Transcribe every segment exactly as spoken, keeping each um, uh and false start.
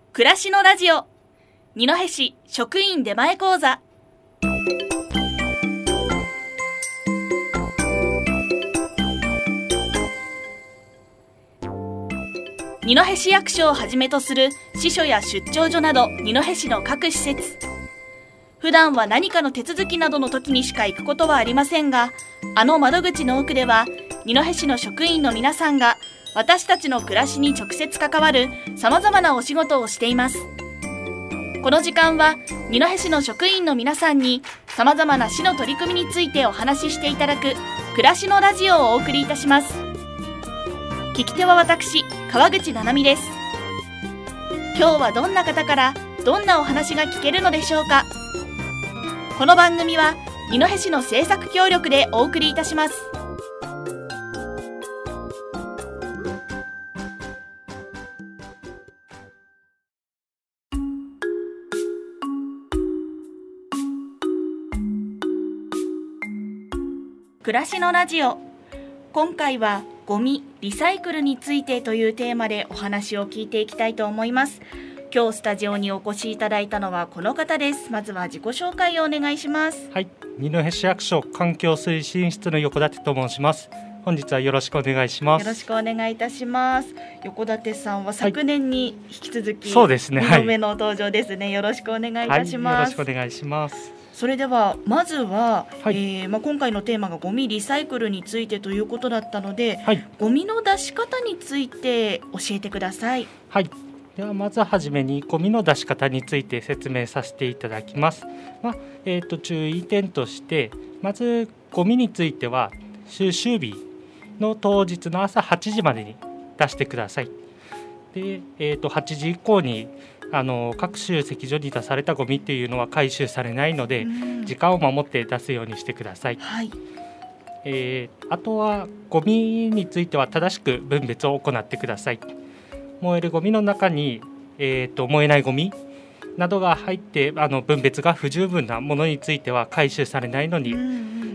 暮らしのラジオ二戸市職員出前講座。二戸市役所をはじめとする支所や出張所など二戸市の各施設、普段は何かの手続きなどの時にしか行くことはありませんが、あの窓口の奥では二戸市の職員の皆さんが私たちの暮らしに直接関わるさまざまなお仕事をしています。この時間は二戸市の職員の皆さんにさまざまな市の取り組みについてお話ししていただく暮らしのラジオをお送りいたします。聞き手は私、川口七海です。今日はどんな方からどんなお話が聞けるのでしょうか。この番組は二戸市の制作協力でお送りいたします。暮らしのラジオ、今回はゴミ・リサイクルについてというテーマでお話を聞いていきたいと思います。今日スタジオにお越しいただいたのはこの方です。まずは自己紹介をお願いします。 はい、二戸市役所環境推進室の横舘と申します。本日はよろしくお願いします。 よろしくお願いいたします。横舘さんは昨年に引き続き、 はい、そうですね、 にどめの登場ですね、はい、よろしくお願いいたします。 はい、よろしくお願いします。 それではまずは、 はい、 えーまあ、今回のテーマがゴミリサイクルについてということだったので、 はい、 ゴミの出し方について教えてください。 はい、ではまずはじめにゴミの出し方について説明させていただきます。まあえー、と注意点として、まずゴミについては収集日の当日の朝はちじまでに出してください。で、えー、とはちじ以降にあの各集積所に出されたゴミっていうのは回収されないので、時間を守って出すようにしてください。 はい、 えー、あとはゴミについては正しく分別を行ってください。燃えるゴミの中に、えー、と燃えないゴミなどが入ってあの分別が不十分なものについては回収されないのに、うんうん、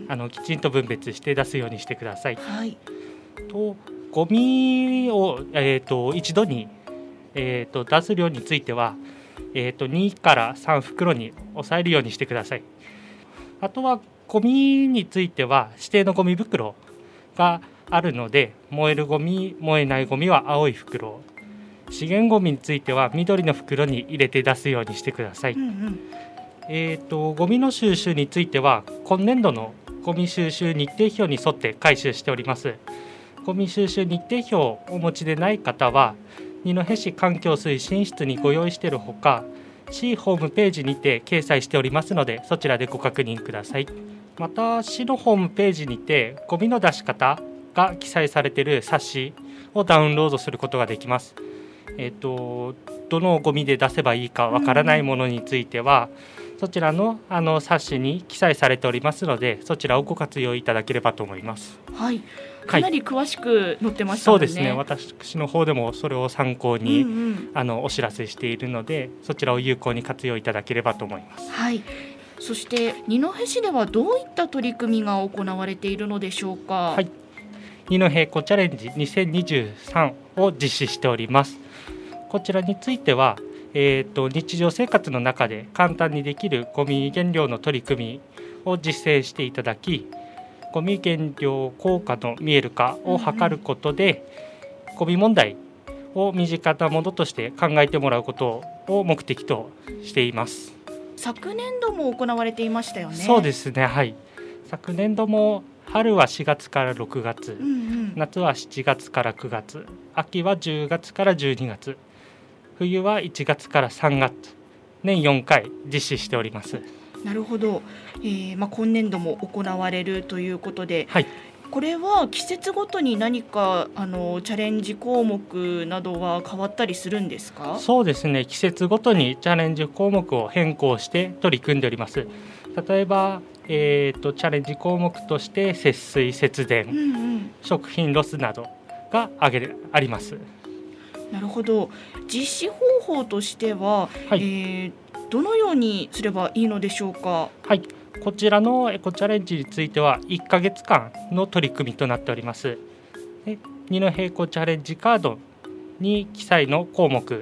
あのきちんと分別して出すようにしてください。 はい、 とゴミを、えー、と一度にえー、と出す量については、えー、とにからさん袋に抑えるようにしてください。あとはゴミについては指定のゴミ袋があるので、燃えるゴミ、燃えないゴミは青い袋、資源ゴミについては緑の袋に入れて出すようにしてください。うんうん、えー、とゴミの収集については今年度のゴミ収集日程表に沿って回収しております。ゴミ収集日程表をお持ちでない方は二戸市環境推進室にご用意しているほか、市ホームページにて掲載しておりますので、そちらでご確認ください。また市のホームページにてゴミの出し方が記載されている冊子をダウンロードすることができます。えーと、どのゴミで出せばいいかわからないものについては、うん、そちら の, あの冊子に記載されておりますので、そちらをご活用いただければと思います。 はい、かなり詳しく載ってましたもんね。 そうですね、私の方でもそれを参考に、うんうん、あのお知らせしているので、そちらを有効に活用いただければと思います。 はい、そして二戸市ではどういった取り組みが行われているのでしょうか。 はい、二戸エコチャレンジにせんにじゅうさんを実施しております。こちらについては、えーと、日常生活の中で簡単にできるゴミ減量の取り組みを実践していただき、ゴミ減量効果の見える化を図ることで、うんうん、ゴミ問題を身近なものとして考えてもらうことを目的としています。 昨年度も行われていましたよね。 そうですね、はい、昨年度も春はしがつからろくがつ、うんうん、夏はしちがつからくがつ、秋はじゅうがつからじゅうにがつ、冬はいちがつからさんがつ、年よんかい実施しております。 なるほど、えーまあ、今年度も行われるということで、 はい、 これは季節ごとに何かあのチャレンジ項目などは変わったりするんですか。 そうですね、季節ごとにチャレンジ項目を変更して取り組んでおります。例えば、えー、とチャレンジ項目として節水節電、うんうん、食品ロスなどが挙げあります。 なるほど、実施方法としては、はい、えー、どのようにすればいいのでしょうか。 はい、こちらのエコチャレンジについてはいっかげつかんの取り組みとなっております。で、二戸エコチャレンジカードに記載の項目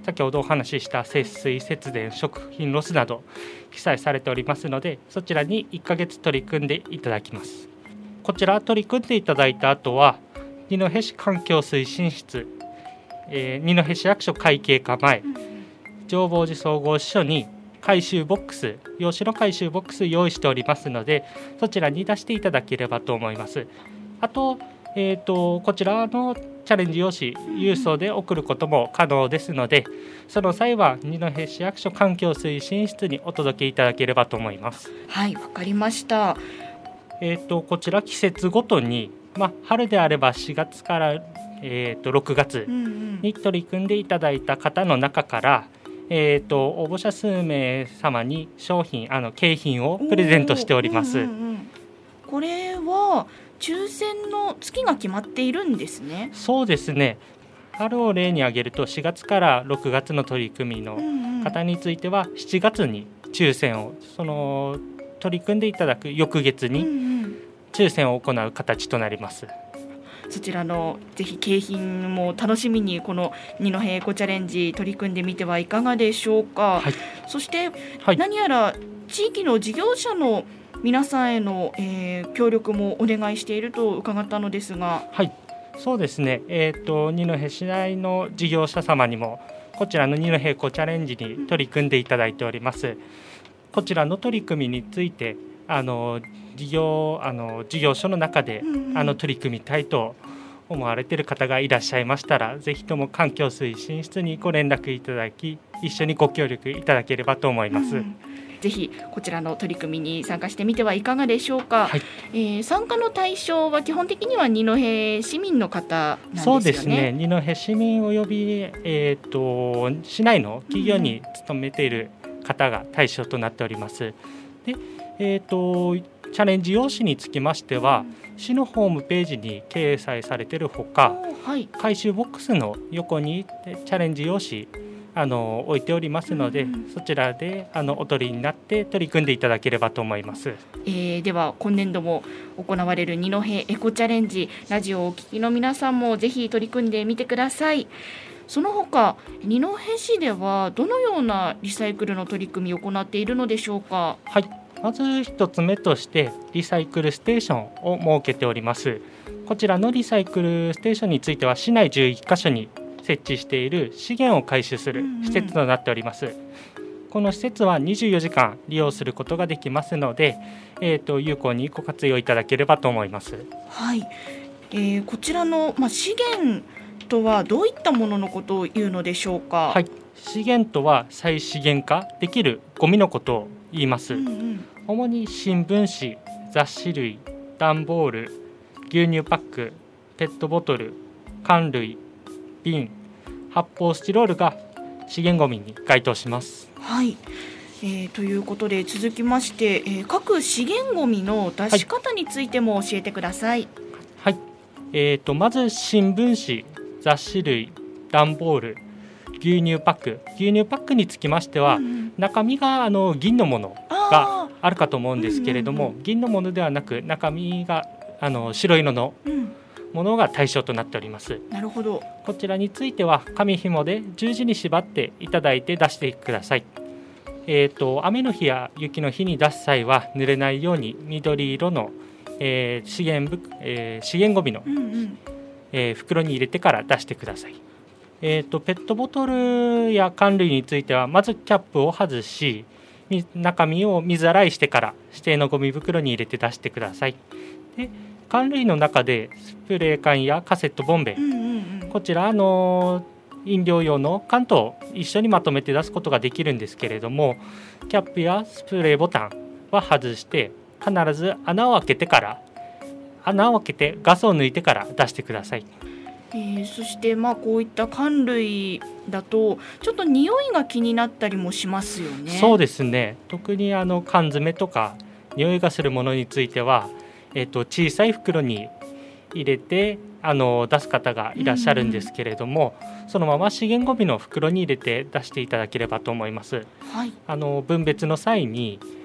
先ほどお話しした節水節電食品ロスなど記載されておりますので、そちらにいっかげつ取り組んでいただきます。こちら取り組んでいただいた後は二戸市環境推進室、えー、二戸市役所会計課前、浄法寺総合支所に回収ボックス、用紙の回収ボックス用意しておりますので、そちらに出していただければと思います。あと、えーと、こちらのチャレンジ用紙郵送で送ることも可能ですので、その際は二戸市役所環境推進室にお届けいただければと思います。 はい、わかりました。 えーと、こちら季節ごとに、まあ、春であればしがつから、えーと、ろくがつに取り組んでいただいた方の中から、えーと、応募者数名様に商品、あの景品をプレゼントしております。 うんうんうん、これは抽選の月が決まっているんですね。 そうですね。春を例に挙げるとしがつからろくがつの取り組みの方についてはしちがつに抽選を、その取り組んでいただく翌月に抽選を行う形となります。 そちらのぜひ景品も楽しみにこの二戸エコチャレンジ取り組んでみてはいかがでしょうか。はい、そして、はい、何やら地域の事業者の皆さんへの、えー、協力もお願いしていると伺ったのですが。 はい、そうですね、えーと、二戸市内の事業者様にもこちらの二戸エコチャレンジに取り組んでいただいております。こちらの取り組みについてあの事業、あの事業所の中で、うんうん、あの取り組みたいと思われている方がいらっしゃいましたら、ぜひとも環境推進室にご連絡いただき、一緒にご協力いただければと思います。うん、 ぜひこちらの取り組みに参加してみてはいかがでしょうか。はい、えー、参加の対象は基本的には二戸市民の方なんですよね。 そうですね、二戸市民および、えー、と市内の企業に勤めている方が対象となっております。で、えー、とチャレンジ用紙につきましては、うん、市のホームページに掲載されているほか、はい、回収ボックスの横にチャレンジ用紙あの置いておりますので、うん、そちらであのお取りになって取り組んでいただければと思います。 えー、では今年度も行われる二戸エコチャレンジ、ラジオをお聞きの皆さんもぜひ取り組んでみてください。その他二戸市ではどのようなリサイクルの取り組みを行っているのでしょうか。 はい、まず一つ目としてリサイクルステーションを設けております。こちらのリサイクルステーションについては市内じゅういっかしょに設置している資源を回収する施設となっております。うんうん、この施設はにじゅうよじかん利用することができますので、えーと、有効にご活用いただければと思います。 はい、えー、こちらの、まあ、資源とはどういったもののことを言うのでしょうか。 はい、資源とは再資源化できるゴミのことを言います。うんうん、主に新聞紙、雑誌類、段ボール、牛乳パック、ペットボトル、缶類、瓶、発泡スチロールが資源ゴミに該当します。 はい、えー、ということで続きまして、えー、各資源ゴミの出し方についても教えてください。 はい、はい、えー、とまず新聞紙、雑誌類、段ボール、牛乳パック牛乳パックにつきましては、うん、中身があの銀のものがあるかと思うんですけれども、うんうんうん、銀のものではなく中身があの白色のものが対象となっております。 なるほど。 こちらについては紙紐で十字に縛っていただいて出してください。えー、と雨の日や雪の日に出す際は濡れないように緑色の、えー 資源ぶえー、資源ゴミの、うんうんえー、袋に入れてから出してください。えー、とペットボトルや缶類についてはまずキャップを外し、中身を水洗いしてから指定のゴミ袋に入れて出してください。で缶類の中でスプレー缶やカセットボンベ、うんうんうん、こちらの飲料用の缶と一緒にまとめて出すことができるんですけれども、キャップやスプレーボタンは外して必ず穴を開けてから穴を開けてガスを抜いてから出してください。 えー、そしてまあこういった缶類だとちょっと匂いが気になったりもしますよね。 そうですね。特にあの缶詰とか匂いがするものについては、えー、と小さい袋に入れてあの出す方がいらっしゃるんですけれども、うん、そのまま資源ゴミの袋に入れて出していただければと思います。はい、あの分別の際に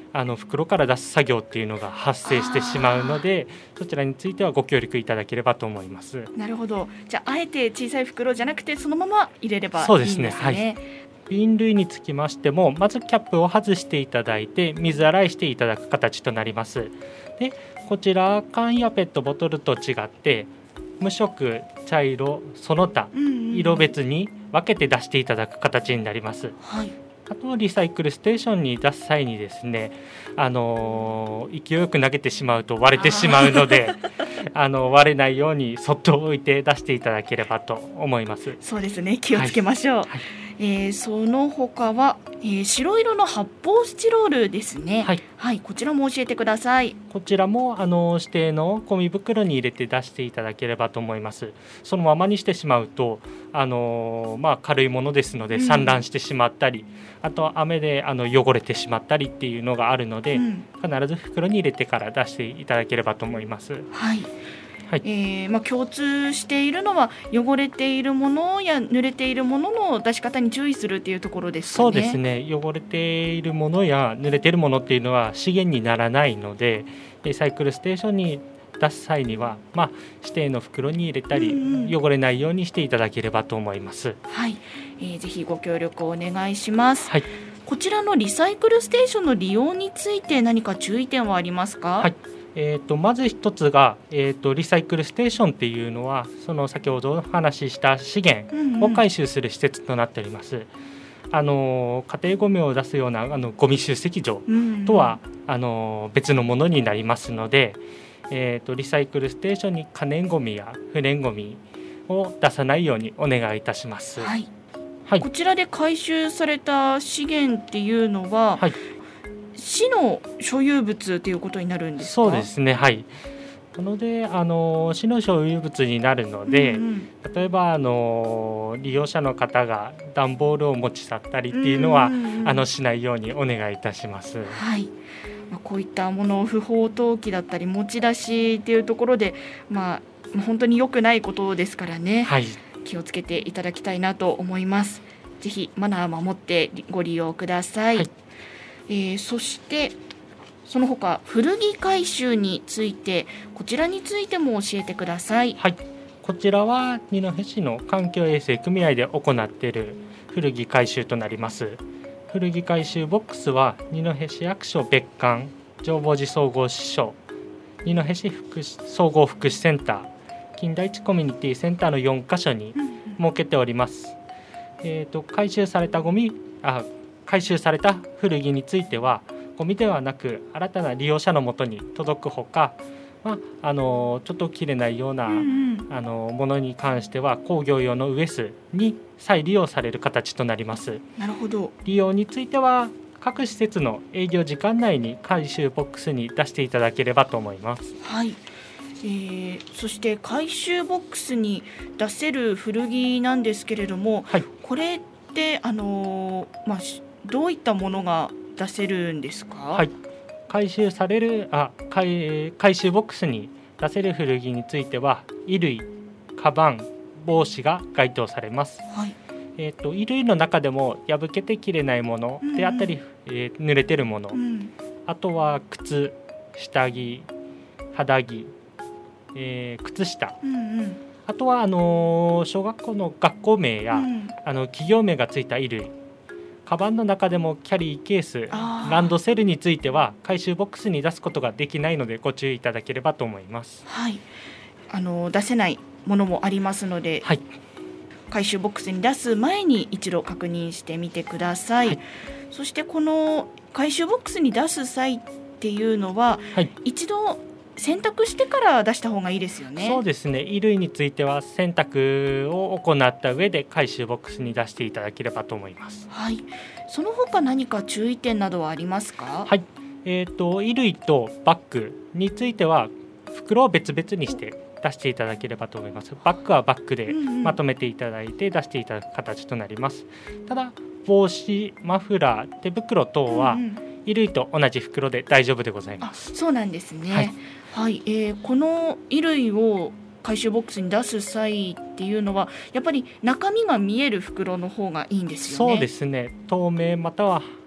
あの袋から出す作業っていうのが発生してしまうので、そちらについてはご協力いただければと思います。 なるほど。じゃああえて小さい袋じゃなくてそのまま入れればいいんですね。 そうですね、はい。瓶類につきましても、まずキャップを外していただいて水洗いしていただく形となります。でこちら缶やペットボトルと違って無色、茶色、その他、うんうん、色別に分けて出していただく形になります。 はい。 あとリサイクルステーションに出す際にですね、あのー、勢いよく投げてしまうと割れてしまうのであの割れないようにそっと置いて出していただければと思います。 そうですね、気をつけましょう。はいはい。えー、その他は、えー、白色の発泡スチロールですね。 はい、 はい、こちらも教えてください。 こちらもあの指定のゴミ袋に入れて出していただければと思います。そのままにしてしまうとあの、まあ、軽いものですので散乱してしまったり、うん、あとは雨であの汚れてしまったりっていうのがあるので、うん、必ず袋に入れてから出していただければと思います。 はい。はい。えーまあ、共通しているのは汚れているものや濡れているものの出し方に注意するというところですかね。 そうですね、汚れているものや濡れているものっていうのは資源にならないので、リサイクルステーションに出す際には、まあ、指定の袋に入れたり、うんうん、汚れないようにしていただければと思います。 はい。えー、ぜひご協力をお願いします。 はい。 こちらのリサイクルステーションの利用について何か注意点はありますか？ はい。えー、とまず一つが、えー、とリサイクルステーションっていうのはその先ほどお話しした資源を回収する施設となっております。うんうん、あの家庭ゴミを出すようなあのゴミ集積場とは、うんうん、あの別のものになりますので、えー、とリサイクルステーションに可燃ゴミや不燃ゴミを出さないようにお願いいたします。 はいはい、こちらで回収された資源っていうのは、はい、市の所有物ということになるんですか？ そうですね、はい。なのであの市の所有物になるので、うんうん、例えばあの利用者の方が段ボールを持ち去ったりっていうのは、うんうんうん、あのしないようにお願いいたします。 はい。まあ、こういったもの不法投棄だったり持ち出しっていうところで、まあ、本当に良くないことですからね、はい、気をつけていただきたいなと思います。ぜひマナーを守ってご利用ください。はい。えー、そしてその他古着回収について、こちらについても教えてください。 はい、こちらは二戸市の環境衛生組合で行っている古着回収となります。古着回収ボックスは二戸市役所別館、浄法寺総合支所、二戸市福祉総合福祉センター、金田一コミュニティセンターのよんカ所に設けております。うんうん、えーと、回収されたゴミあ回収された古着についてはゴミではなく新たな利用者のもとに届くほか、まあ、あのちょっと切れないような、うんうん、あのものに関しては工業用のウエスに再利用される形となります。 なるほど。 利用については各施設の営業時間内に回収ボックスに出していただければと思います。 はい。えー、そして回収ボックスに出せる古着なんですけれども、はい、これってあの、まあ、どういったものが出せるんですか？ はい、回収されるあ 回, 回収ボックスに出せる古着については衣類、カバン、帽子が該当されます。はい。えー、と衣類の中でも破けて着れないものであったり、うんうん、えー、濡れてるもの、うん、あとは靴、下着、肌着、えー、靴下、うんうん、あとはあのー、小学校の学校名や、うん、あの企業名がついた衣類、カバンの中でもキャリーケース、ランドセルについては回収ボックスに出すことができないのでご注意いただければと思います。 はい。あの出せないものもありますので、はい、回収ボックスに出す前に一度確認してみてください。はい、そしてこの回収ボックスに出す際っていうのは、はい、一度洗濯してから出した方がいいですよね。 そうですね、衣類については洗濯を行った上で回収ボックスに出していただければと思います。 はい。その他何か注意点などはありますか？ はい。えーと、衣類とバッグについては袋を別々にして出していただければと思います。バッグはバッグでまとめていただいて出していただく形となります。うんうん、ただ帽子、マフラー、手袋等は衣類と同じ袋で大丈夫でございます。 あ、そうなんですね。はい。はい。えー、この衣類を回収ボックスに出す際っていうのはやっぱり中身が見える袋の方がいいんですよね。 そうですね、透明または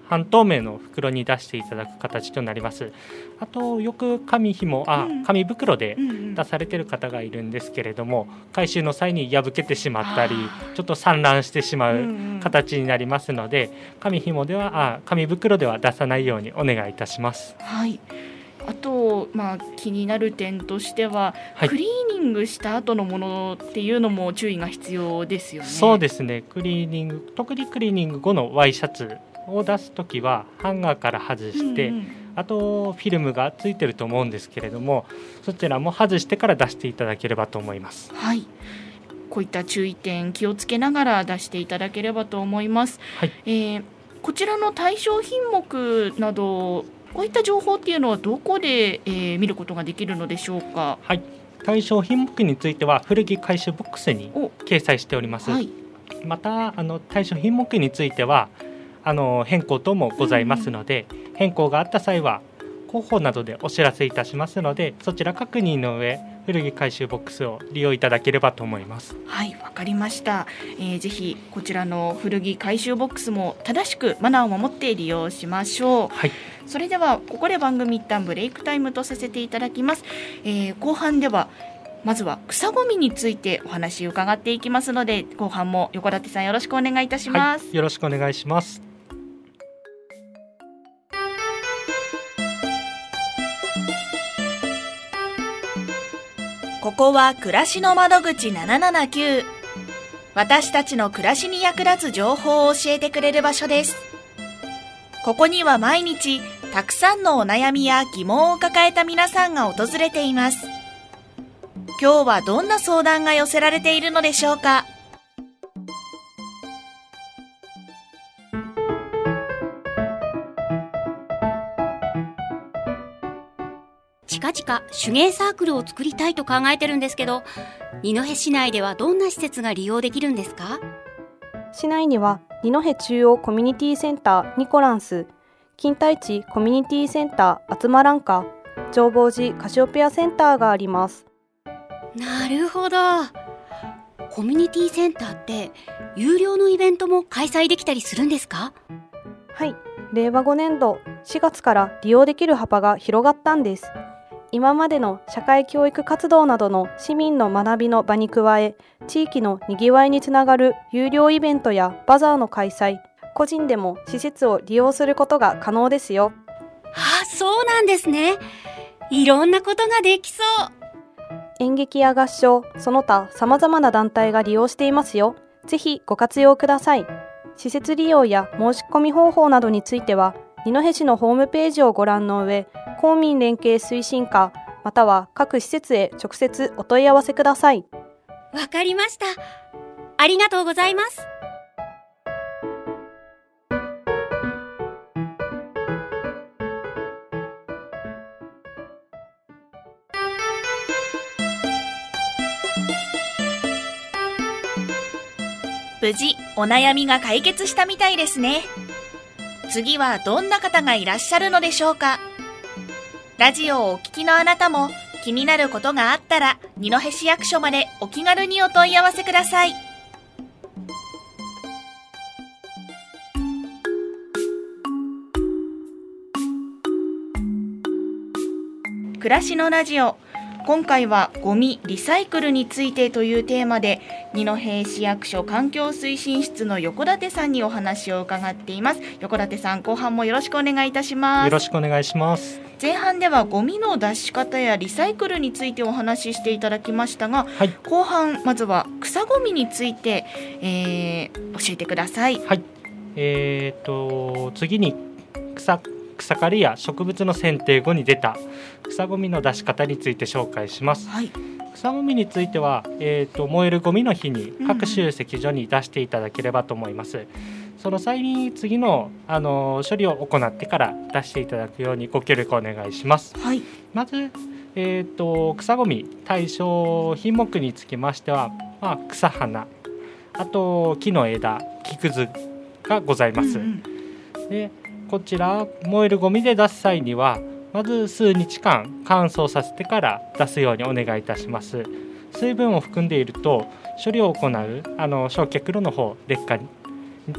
半透明の袋に出していただく形となります。あとよく紙紐あ、うん、紙袋で出されている方がいるんですけれども、回収の際に破けてしまったりちょっと散乱してしまう形になりますので、紙紐ではあ紙袋では出さないようにお願いいたします。 はい。あと、まあ、気になる点としては、はい、クリーニングした後のものっていうのも注意が必要ですよね。 そうですね。クリーニング特にクリーニング後のワイシャツを出すときはハンガーから外して、うんうん、あとフィルムがついてると思うんですけれども、そちらも外してから出していただければと思います。 はい。こういった注意点気をつけながら出していただければと思います。はい。えー、こちらの対象品目などこういった情報っていうのはどこで、えー、見ることができるのでしょうか。 はい。対象品目については古着回収ボックスに掲載しております。はい、またあの対象品目についてはあの変更等もございますので、うん、変更があった際は広報などでお知らせいたしますので、そちら確認の上古着回収ボックスを利用いただければと思います。 はい、わかりました。えー、ぜひこちらの古着回収ボックスも正しくマナーを守って利用しましょう。はい。それではここで番組一旦ブレイクタイムとさせていただきます。えー、後半ではまずは草ごみについてお話を伺っていきますので、後半も横舘さんよろしくお願いいたします。 はい、よろしくお願いします。 ここは暮らしの窓口ななななきゅう。私たちの暮らしに役立つ情報を教えてくれる場所です。ここには毎日たくさんのお悩みや疑問を抱えた皆さんが訪れています。今日はどんな相談が寄せられているのでしょうか。 近々手芸サークルを作りたいと考えてるんですけど、二戸市内ではどんな施設が利用できるんですか？ 市内には二戸中央コミュニティセンターニコランス、金田一コミュニティセンターあつまらんか、浄法寺カシオペアセンターがあります。 なるほど。コミュニティセンターって有料のイベントも開催できたりするんですか？ はい、れいわごねんどしがつから利用できる幅が広がったんです。今までの社会教育活動などの市民の学びの場に加え、地域のにぎわいにつながる有料イベントやバザーの開催、個人でも施設を利用することが可能ですよ。 あ、そうなんですね。いろんなことができそう。 演劇や合唱、その他様々な団体が利用していますよ。ぜひご活用ください。施設利用や申し込み方法などについては、二戸市のホームページをご覧の上、公民連携推進課または各施設へ直接お問い合わせください。 わかりました。ありがとうございます。 無事お悩みが解決したみたいですね。次はどんな方がいらっしゃるのでしょうか。ラジオをお聞きのあなたも気になることがあったら二戸市役所までお気軽にお問い合わせください。暮らしのラジオ、今回はゴミリサイクルについてというテーマで二戸市役所環境推進室の横舘さんにお話を伺っています。横舘さん、後半もよろしくお願いいたします。 よろしくお願いします。 前半ではゴミの出し方やリサイクルについてお話ししていただきましたが、はい、後半まずは草ゴミについて、えー、教えてください。 はい、えー、と次に草草刈りや植物の剪定後に出た草ゴミの出し方について紹介します。はい、草ゴミについては、えー、と燃えるゴミの日に各集積所に出していただければと思います。うんうん、その際に次の、あの処理を行ってから出していただくようにご協力お願いします。はい、まず、えー、と草ゴミ対象品目につきましては、まあ、草花、あと木の枝、木くずがございます。うんうん、でこちら燃えるゴミで出す際にはまず数日間乾燥させてから出すようにお願いいたします。水分を含んでいると処理を行うあの焼却炉の方劣化に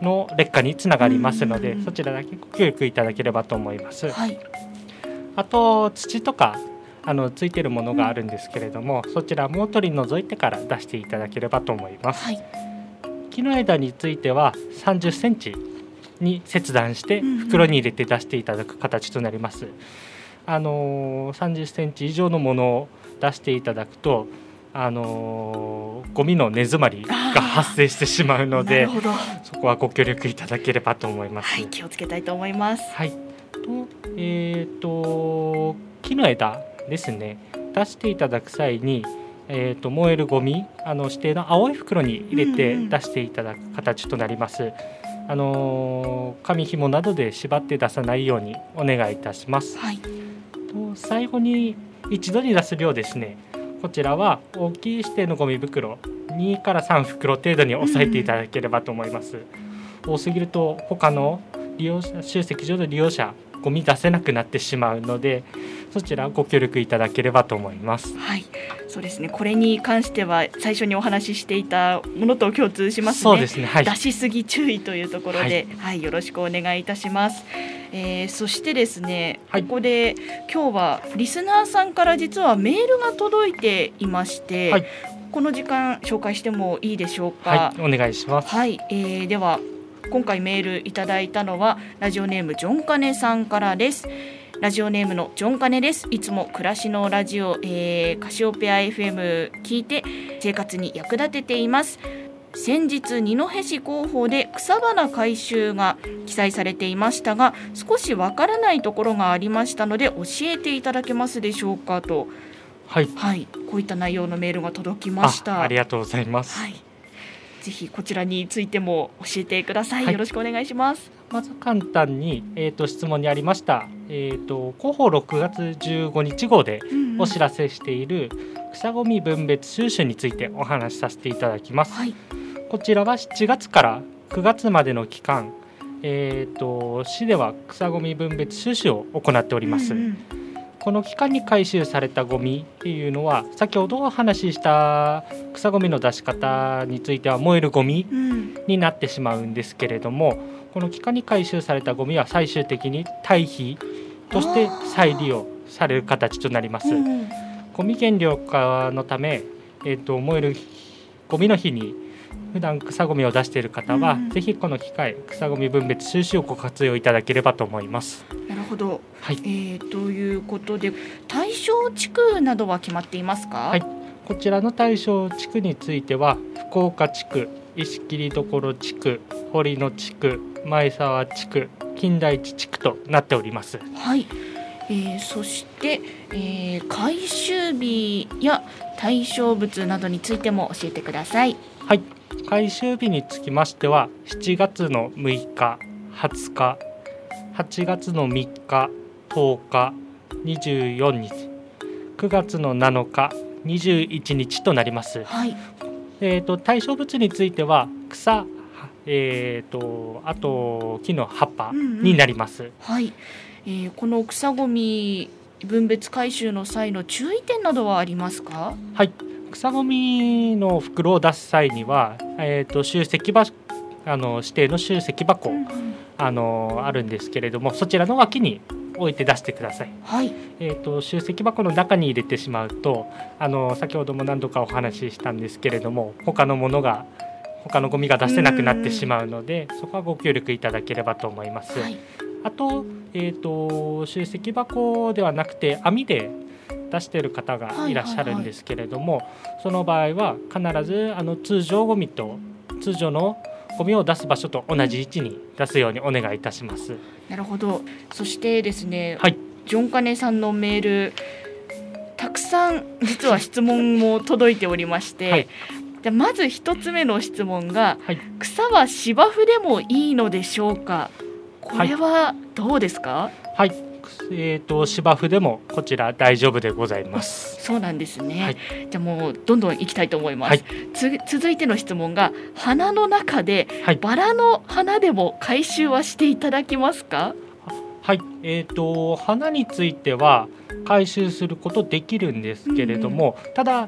の劣化につながりますので、 うんうんうん、 そちらだけご協力いただければと思います。 はい、 あと土とかあのついているものがあるんですけれども、うん、そちらも取り除いてから出していただければと思います。はい、木の枝についてはさんじゅっセンチに切断して袋に入れて出していただく形となります。うんうん、あのー、さんじゅっセンチ以上のものを出していただくと、あのー、ゴミの根詰まりが発生してしまうので、そこはご協力いただければと思います。 はい、気をつけたいと思います。 はい、とえー、と木の枝ですね、出していただく際に、えー、と燃えるゴミ、あの指定の青い袋に入れて出していただく形となります。うんうん、あのー、紙紐などで縛って出さないようにお願いいたします。はい、と最後に一度に出す量ですね、こちらは大きい指定のゴミ袋にからさん袋程度に抑えていただければと思います。うん、多すぎると他の利用者、集積場の利用者ゴミ出せなくなってしまうので、そちらご協力いただければと思います。 はい、そうですね、これに関しては最初にお話ししていたものと共通しますね。 そうですね、はい、 出しすぎ注意というところで、はいはい、よろしくお願いいたします。えー、そしてですね、はい、ここで今日はリスナーさんから実はメールが届いていまして、はい、この時間紹介してもいいでしょうか。 はい、お願いします。 はい、えー、では今回メールいただいたのはラジオネームジョンカネさんからです。ラジオネームのジョンカネです。いつも暮らしのラジオ、えー、カシオペア エフエム 聞いて生活に役立てています。先日二戸市広報で草花回収が記載されていましたが、少しわからないところがありましたので教えていただけますでしょうかと、 はいはい、こういった内容のメールが届きました。 あ, ありがとうございます。 はい、ぜひこちらについても教えてください。はい、よろしくお願いします。 まず簡単に、えー、と質問にありました、えー、と広報ろくがつじゅうごにち号でお知らせしている草ごみ分別収集についてお話しさせていただきます。はい、こちらはしちがつからくがつまでの期間、えー、と市では草ごみ分別収集を行っております。うんうん、この期間に回収されたゴミっていうのは、先ほどお話しした草ゴミの出し方については燃えるゴミになってしまうんですけれども、この期間に回収されたゴミは最終的に堆肥として再利用される形となります。うん、ゴミ減量化のため、えー、と燃えるゴミの日に普段草ゴミを出している方は、うん、ぜひこの機会草ゴミ分別収集をご活用いただければと思います。 なるほど。 はい、 えー、ということで対象地区などは決まっていますか。 はい、こちらの対象地区については福岡地区、石切所地区、堀野地区、前沢地区、金田一地区となっております。 はい、えー、そして、えー、回収日や対象物などについても教えてください。 はい、回収日につきましてはしちがつのむいか、はつか、はちがつのみっか、とおか、にじゅうよっか、くがつのなのか、にじゅういちにちとなります。 はい、 えー、と対象物については草、えー、とあと木の葉っぱになります。 うんうん、はい、えー、この草ごみ分別回収の際の注意点などはありますか。 はい、草ごみの袋を出す際には、えー、と集積場あの指定の集積箱、うんうん、あのあるんですけれども、そちらの脇に置いて出してください。 はい、 えー、と集積箱の中に入れてしまうと、あの先ほども何度かお話ししたんですけれども、他のものが他のゴミが出せなくなってしまうので、そこはご協力いただければと思います。はい、あと、えー、と集積箱ではなくて網で出している方がいらっしゃるんですけれども、はいはいはい、その場合は必ずあの通常ゴミと通常のゴミを出す場所と同じ位置に出すようにお願いいたします。 なるほど。そしてですね、 はい、 ジョンカネさんのメールたくさん実は質問も届いておりまして、はい、じゃまず一つ目の質問が、はい、草は芝生でもいいのでしょうか。これはどうですか。 はい、はい、えー、と芝生でもこちら大丈夫でございます。 そうなんですね。はい、じゃあもうどんどんいきたいと思います。 はい、 つ続いての質問が、花の中でバラの花でも回収はしていただけますか。 はい、えー、と花については回収することできるんですけれども、うんうん、ただ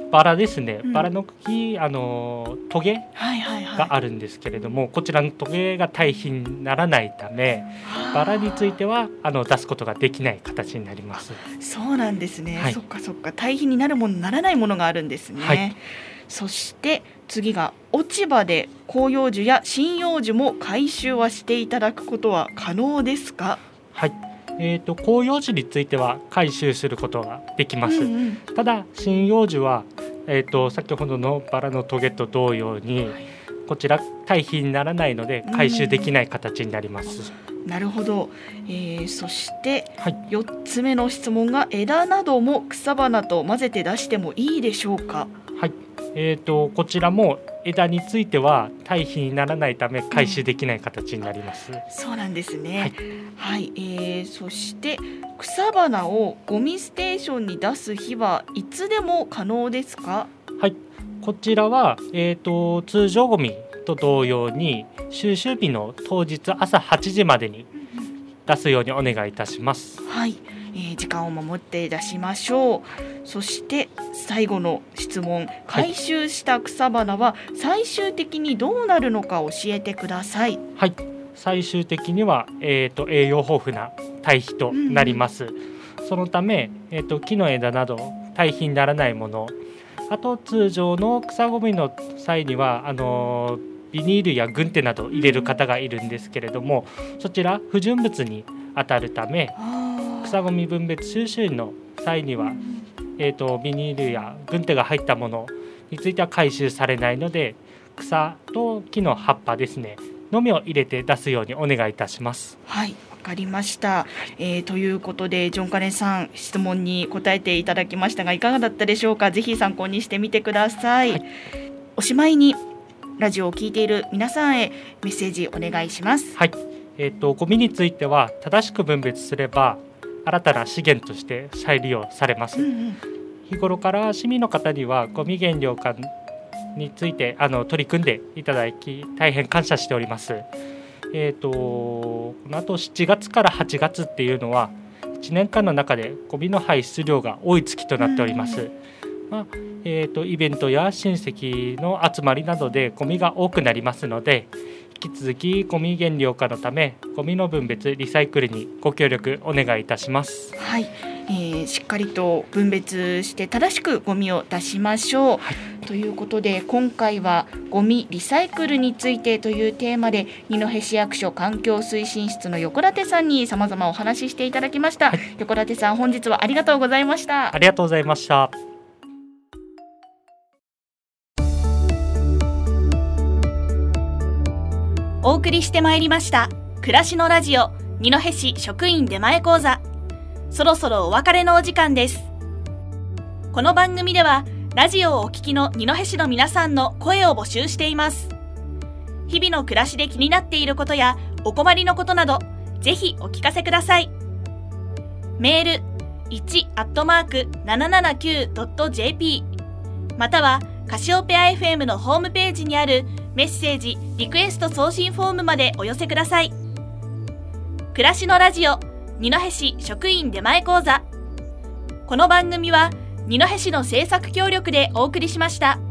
バラですね、 うん、 バラの茎、あのトゲがあるんですけれども、はいはいはい、こちらのトゲが堆肥にならないためバラについてはあの出すことができない形になります。 そうなんですね、 はい、 そっかそっか、堆肥になるものならないものがあるんですね、はい、そして次が落ち葉で広葉樹や針葉樹も回収はしていただくことは可能ですか？ はい、えーと、広葉樹については回収することができます、うんうん、ただ針葉樹は、えーと、先ほどのバラのトゲと同様に、はい、こちら堆肥にならないので回収できない形になります、 うん、なるほど、えー、そしてよっつめの質問が、枝なども草花と混ぜて出してもいいでしょうか？ はい、えーと、こちらも枝については堆肥にならないため回収できない形になります、うん、 そうなんですね、はいはい、えー、そして草花をゴミステーションに出す日はいつでも可能ですか？ はい、こちらは、えーと、通常ゴミと同様に収集日の当日朝はちじまでに出すようにお願いいたします。 はい、えー、時間を守って出しましょう。そして最後の質問、回収した草花は最終的にどうなるのか教えてください。 はい、最終的には、えーと、栄養豊富な堆肥となります、うんうん、そのため、えーと、木の枝など堆肥にならないもの、あと通常の草ごみの際にはあのー、ビニールや軍手など入れる方がいるんですけれども、そちら不純物に当たるため草ごみ分別収集の際には、えーと、ビニールや軍手が入ったものについては回収されないので、草と木の葉っぱですねのみを入れて出すようにお願いいたします。 はい、わかりました、えー、ということでジョンカネさん質問に答えていただきましたがいかがだったでしょうか？ぜひ参考にしてみてください、はい、おしまいにラジオを聞いている皆さんへメッセージお願いします。 はい、えーと、ゴミについては正しく分別すれば新たな資源として再利用されます、うんうん、日頃から市民の方にはゴミ減量化についてあの取り組んでいただき大変感謝しております。えーと、この後しちがつからはちがつっていうのはいちねんかんの中でゴミの排出量が多い月となっております、うんうん、まあえーと、イベントや親戚の集まりなどでゴミが多くなりますので、引き続きゴミ減量化のためゴミの分別リサイクルにご協力お願いいたします。 はい、えー、しっかりと分別して正しくゴミを出しましょう、はい、ということで今回はゴミリサイクルについてというテーマで二戸市役所環境推進室の横舘さんに様々お話ししていただきました、はい、横舘さん本日はありがとうございました。 ありがとうございました。 お送りしてまいりました暮らしのラジオ二戸市職員出前講座、そろそろお別れのお時間です。この番組ではラジオをお聞きの二戸市の皆さんの声を募集しています。日々の暮らしで気になっていることやお困りのことなどぜひお聞かせください。メール いち アットマーク ななななきゅう ドット ジェーピー またはカシオペア エフエム のホームページにあるメッセージリクエスト送信フォームまでお寄せください。暮らしのラジオ二戸市職員出前講座、この番組は二戸市の制作協力でお送りしました。